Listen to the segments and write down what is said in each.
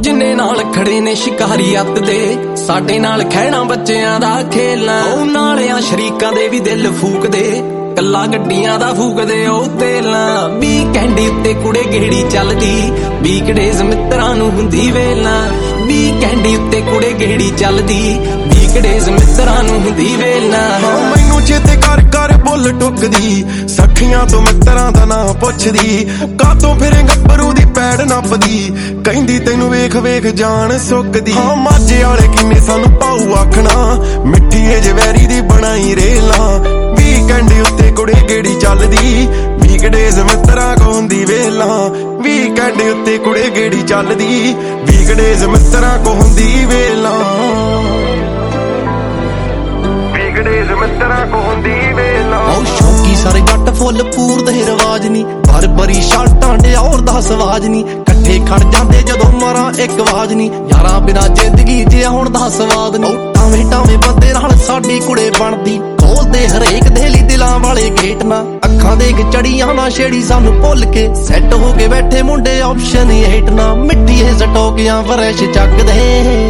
ਜਿੰਨੇ ਨਾਲ ਖੜੇ ਨੇ ਸ਼ਿਕਾਰੀ ਅੱਤ ਦੇ, ਸਾਡੇ ਨਾਲ ਖਹਿਣਾ ਬੱਚਿਆਂ ਦਾ ਖੇਲਣਾ। ਉਹ ਨਾਲਿਆਂ ਸ਼ਰੀਕਾਂ ਦੇ ਵੀ ਦਿਲ ਫੂਕਦੇ, ਕੱਲਾ ਗੱਡੀਆਂ ਦਾ ਫੂਕਦੇ ਉਹ ਤੇਲਾਂ। ਵੀਕਐਂਡ ਉੱਤੇ ਕੁੜੇ ਗੇੜੀ ਚੱਲਦੀ, ਵੀਕਡੇਜ਼ ਮਿੱਤਰਾਂ ਨੂੰ ਹੁੰਦੀ ਵੇਲਾਂ। ਵੀਕਐਂਡ ਉੱਤੇ ਕੁੜੇ ਗੇੜੀ ਚੱਲਦੀ, ਵੀਕਡੇਜ਼ ਮਿੱਤਰਾਂ ਨੂੰ ਹੁੰਦੀ ਵੇਲਾਂ। ਮੈਨੂੰ ਚੇਤੇ ਕਰ ਕਰ ਬੁੱਲ ਟੁੱਕਦੀ, ਸਖੀਆਂ ਤੋਂ ਮਿੱਤਰਾਂ ਦਾ ਨਾਂ ਪੁੱਛਦੀ। ਕਾਤੋਂ ਫਿਰੇ ਗੱਭਰੂ ਦੀ ਪੈੜ ਨੱਪਦੀ, ਕਹਿੰਦੀ ਤੈਨੂੰ ਵੇਖ ਵੇਖ ਜਾਨ ਸੁੱਕਦੀ। ਮਾਝੇ ਵਾਲੇ ਕਿੰਨੇ ਸਾਨੂੰ ਪਾਉ ਆਖਣਾ, ਮਿੱਠੀ ਏ ਜਵੈਰੀ ਦੀ ਬਣਾਈ ਰੇਲਾਂ। ਵੀਕਐਂਡ ਉੱਤੇ ਕੁੜੇ ਗੇੜੀ ਚੱਲਦੀ, ਵੀਕਡੇਜ਼ ਮਿੱਤਰਾਂ ਕੋ ਹੁੰਦੀ ਵੇਲਾਂ। ਵੀਕਐਂਡ ਉੱਤੇ ਕੁੜੇ ਗੇੜੀ ਚੱਲਦੀ, ਵੀਕਡੇਜ਼ ਮਿੱਤਰਾਂ ਕੋ ਹੁੰਦੀ ਵੇਲਾਂ। ਵੀਕਡੇਜ਼ ਮਿੱਤਰਾਂ ਕੋ ਹੁੰਦੀ ਵੇਲਾਂ। ਉਹ ਸ਼ੌਕੀ ਸਾਰੇ ਜੱਟ ਫੁੱਲ ਪੂਰਦੇ ਰਵਾਜ ਨੀ, ਭਰ ਭਰੀ ਸ਼ਰਟਾਂ ਡਿਓਰ ਦਾ ਸਵਾਜ ਨੀ। ਇਕੱਠੇ ਖੜ ਜਾਂਦੇ ਜਦੋਂ ਮਾਰਾਂ ਇੱਕ ਆਵਾਜ਼ ਨੀ, ਯਾਰਾਂ ਬਿਨਾ ਜ਼ਿੰਦਗੀ ਜਿਆ ਹੁਣ ਦਾ ਸਵਾਦ ਨੀ। ਟਾਵੇਂ ਟਾਵੇਂ ਬੰਦੇ ਨਾਲ ਸਾਡੀ ਕੁੜੇ ਬਣਦੀ, ਖੋਲਦੇ ਹਰੇਕ ਦੇ ਲਈ ਦਿਲਾਂ ਵਾਲੇ ਗੇਟ ਨਾ। ਅੱਖਾਂ ਦੇਖ ਚੜੀਆਂ ਨਾ ਛੇੜੀ ਸਾਨੂੰ ਭੁੱਲ ਕੇ, ਸੈੱਟ ਹੋ ਕੇ ਬੈਠੇ ਮੁੰਡੇ ਆਪਸ਼ਨ 8 ਨਾ। ਮਿੱਟੀ ਇਹ ਸਟੋਕਿਆਂ ਫਰੈਸ਼ ਚੱਕਦੇ,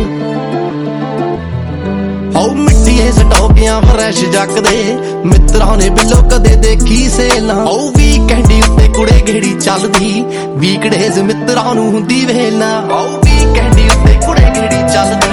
ਹੋ ਮਿੱਟੀ ਇਹ ਸਟੋਕਿਆਂ ਫਰੈਸ਼ ਜੱਕਦੇ। ਮਿੱਤਰਾਂ ਨੇ ਬਿੱਲੋ ਕਦੇ ਦੇਖੀ ਸੇਲਾਂ। ਉਹ ਵੀਕਐਂਡ ਉੱਤੇ ਕੁੜੇ ਗੇੜੀ ਚੱਲਦੀ, ਵੀਕਡੇਜ਼ ਮਿੱਤਰਾਂ ਨੂੰ ਹੁੰਦੀ ਵੇਲਾਂ। ਉਹ ਵੀਕਐਂਡ ਉੱਤੇ ਕੁੜੇ ਗੇੜੀ ਚੱਲਦੀ।